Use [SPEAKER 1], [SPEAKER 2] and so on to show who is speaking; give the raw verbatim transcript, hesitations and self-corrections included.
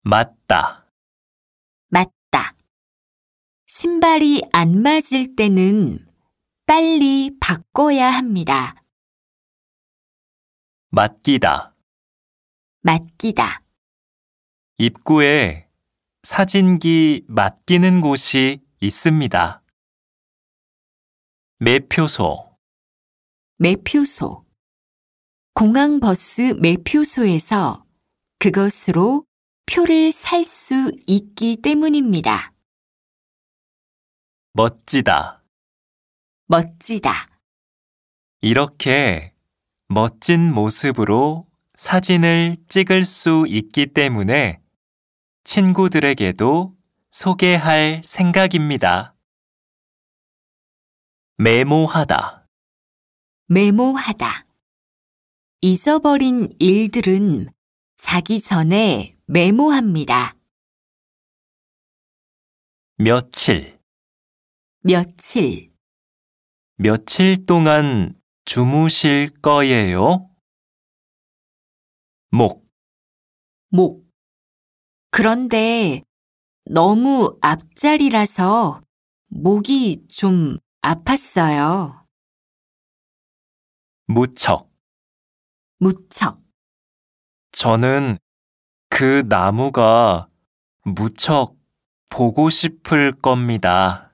[SPEAKER 1] 맞다,
[SPEAKER 2] 맞다. 신발이 안 맞을 때는 빨리 바꿔야 합니다.
[SPEAKER 1] 맡기다.
[SPEAKER 2] 맡기다.
[SPEAKER 1] 입구에 사진기 맡기는 곳이 있습니다. 매표소.
[SPEAKER 2] 매표소. 공항버스 매표소에서 그것으로 표를 살 수 있기 때문입니다.
[SPEAKER 1] 멋지다.
[SPEAKER 2] 멋지다.
[SPEAKER 1] 이렇게 멋진 모습으로 사진을 찍을 수 있기 때문에 친구들에게도 소개할 생각입니다. 메모하다.
[SPEAKER 2] 메모하다. 잊어버린 일들은 자기 전에 메모합니다.
[SPEAKER 1] 며칠.
[SPEAKER 2] 며칠.
[SPEAKER 1] 며칠 동안 주무실 거예요? 목.
[SPEAKER 2] 목. 그런데 너무 앞자리라서 목이 좀 아팠어요.
[SPEAKER 1] 무척.
[SPEAKER 2] 무척.
[SPEAKER 1] 저는 그 나무가 무척 보고 싶을 겁니다.